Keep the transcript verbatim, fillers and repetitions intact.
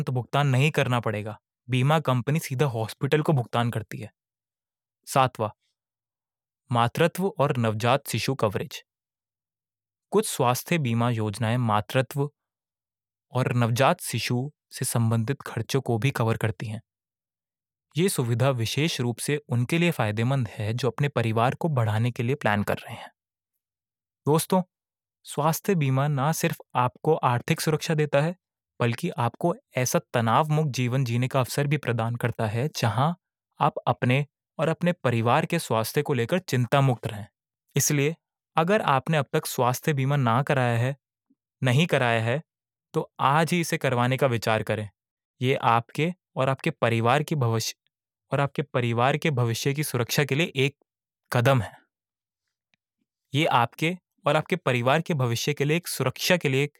तो भुगतान नहीं करना पड़ेगा। बीमा कंपनी सीधा हॉस्पिटल को भुगतान करती है। सातवां, मातृत्व और नवजात शिशु कवरेज। कुछ स्वास्थ्य बीमा योजनाएं मातृत्व और नवजात शिशु से संबंधित खर्चों को भी कवर करती हैं। ये सुविधा विशेष रूप से उनके लिए फायदेमंद है जो अपने परिवार को बढ़ाने के लिए प्लान कर रहे हैं। दोस्तों, स्वास्थ्य बीमा ना सिर्फ आपको आर्थिक सुरक्षा देता है, बल्कि आपको ऐसा तनाव मुक्त जीवन जीने का अवसर भी प्रदान करता है जहां आप अपने और अपने परिवार के स्वास्थ्य को लेकर चिंता मुक्त रहें। इसलिए अगर आपने अब तक स्वास्थ्य बीमा ना कराया है, नहीं कराया है, तो आज ही इसे करवाने का विचार करें। ये आपके और आपके परिवार की भविष्य और आपके परिवार के भविष्य की सुरक्षा के लिए एक कदम है। ये आपके और आपके परिवार के भविष्य के लिए एक सुरक्षा के लिए एक